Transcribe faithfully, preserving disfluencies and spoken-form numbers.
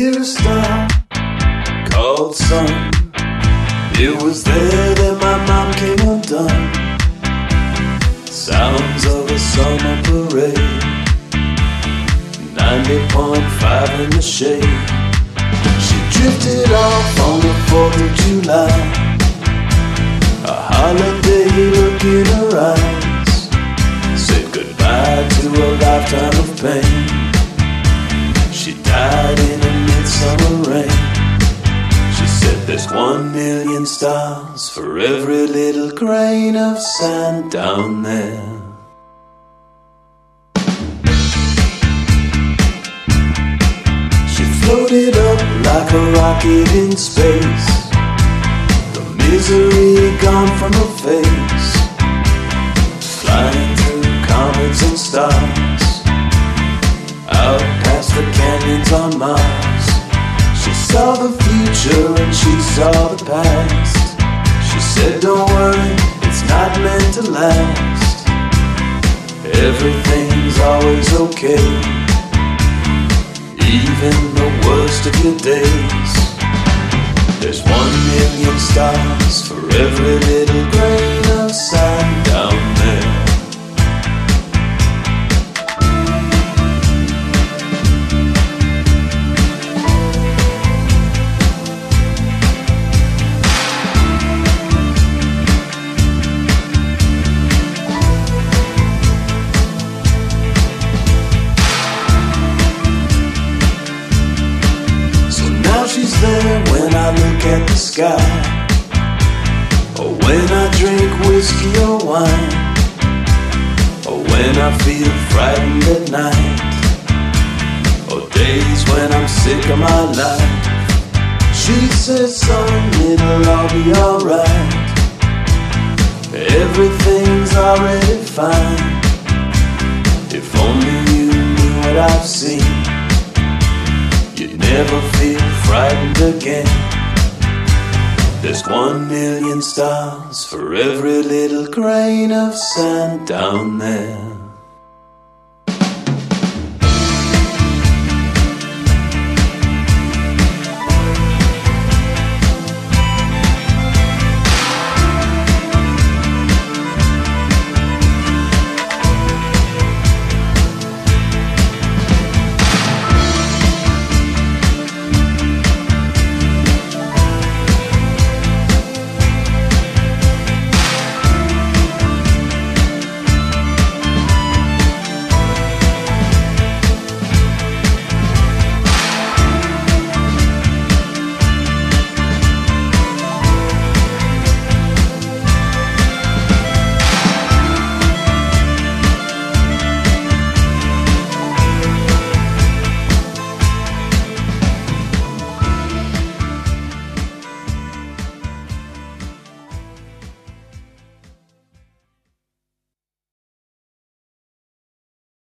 near a star called sun. It was there that my mom came undone. Sounds of a summer parade, ninety point five in the shade. She drifted off on the fourth of July, a holiday look in her eyes, said goodbye to a lifetime of pain. She died in a midsummer rain. She said there's one million stars for every little grain of sand down there. She floated up like a rocket in space, the misery gone from her face, flying through comets and stars, out past the canyons on Mars. She saw the future and she saw the past. She said don't worry, it's not meant to last. Everything's always okay, even the worst of your days. There's one million stars for every little grain of sand down there. She's there when I look at the sky, or when I drink whiskey or wine, or when I feel frightened at night, or days when I'm sick of my life. She says, son, it'll all be alright. Everything's already fine. If only you knew what I've seen, you'd never feel frightened again. There's one million stars for every little grain of sand down there.